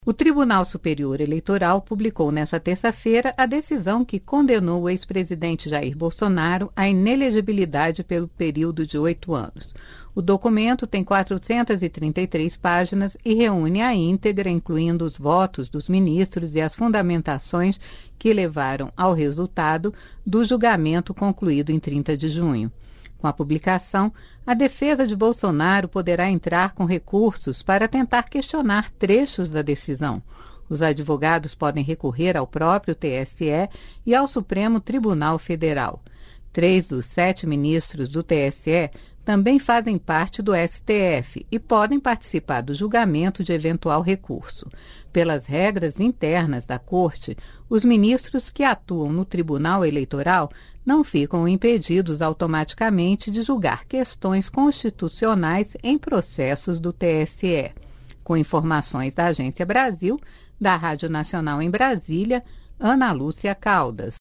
O Tribunal Superior Eleitoral publicou nesta terça-feira a decisão que condenou o ex-presidente Jair Bolsonaro à inelegibilidade pelo período de 8 anos. O documento tem 433 páginas e reúne a íntegra, incluindo os votos dos ministros e as fundamentações que levaram ao resultado do julgamento concluído em 30 de junho. Com a publicação, a defesa de Bolsonaro poderá entrar com recursos para tentar questionar trechos da decisão. Os advogados podem recorrer ao próprio TSE e ao Supremo Tribunal Federal. 3 dos 7 ministros do TSE também fazem parte do STF e podem participar do julgamento de eventual recurso. Pelas regras internas da Corte, os ministros que atuam no Tribunal Eleitoral não ficam impedidos automaticamente de julgar questões constitucionais em processos do TSE. Com informações da Agência Brasil, da Rádio Nacional em Brasília, Ana Lúcia Caldas.